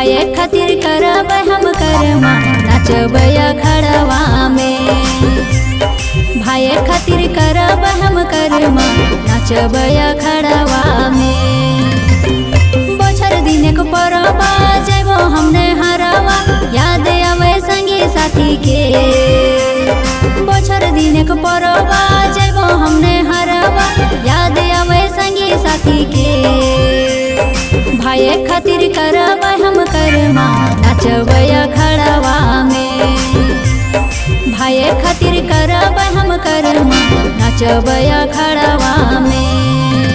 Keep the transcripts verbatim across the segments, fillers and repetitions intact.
भाई खातिर करब हम करमा नाचब अखाड़वा में। भाई खातिर करब हम करमा नाचब अखाड़वा में। बछर दिनक परब जेबो हमने हरवा याद आवे संगी साथी के। बछर दिनक परब जेबो हमने हरवा याद आवे संगी साथी के। भाई खातिर करब हम करमा नाचब अखाड़वा में। भाई खातिर करब हम करमा नाचब अखाड़वा में।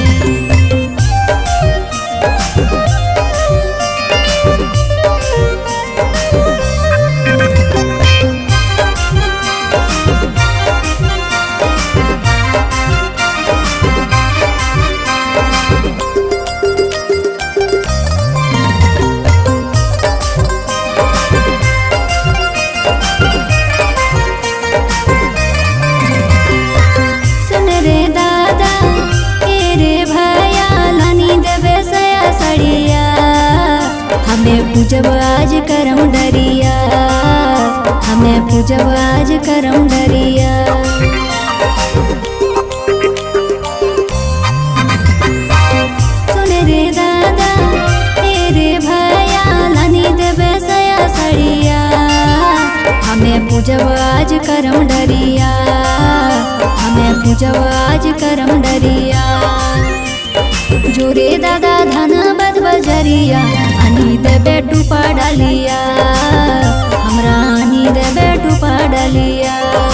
हमें पूजब आज करम डरिया, हमें पूजब आज करम डरिया। सुन रे दादा तेरे भैया लानी देवे सया सड़िया। हमें पूजब आज करम डरिया, हमें पूजब आज करम डरिया। जोरे दादा धन बद बजरिया आनी देबे टूपा डालिया। हमरा आनी देबे टूपा डालिया।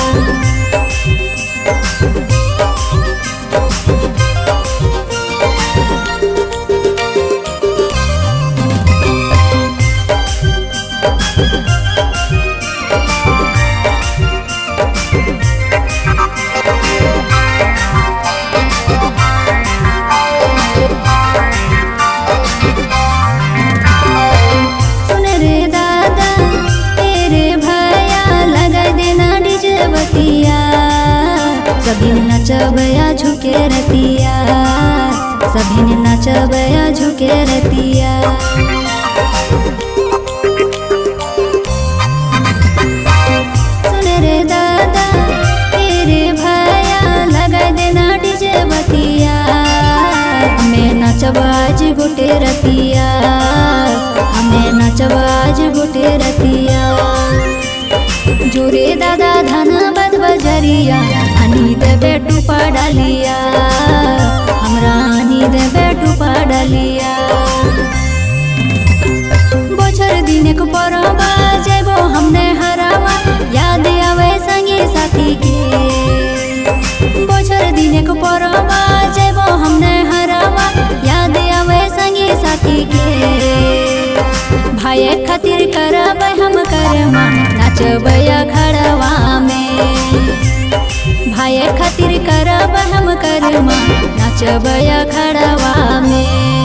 सभी ने नचबया झुके रतिया, सभी ने नचबया झुके रतिया। सुन रे दादा तेरे भैया लगा देना डीजे बतिया। हमें नचब आज गोटे रतिया, हमें नचब आज गोटे रतिया। जोरे दादा धन बद बजरिया आनी देबे टूपा डालिया। हमरा आनी देबे टूपा डालिया। बछर दिनक परब जेबो हमने हरवा याद आवे संगी साथी के। बछर दिनक परब जेबो हमने हरवा याद आवे संगी साथी के। भाई खातिर करब हम करमा नाचब अखाड़वा में। भाई खातिर करब हम करमा नाचब अखाड़वा में।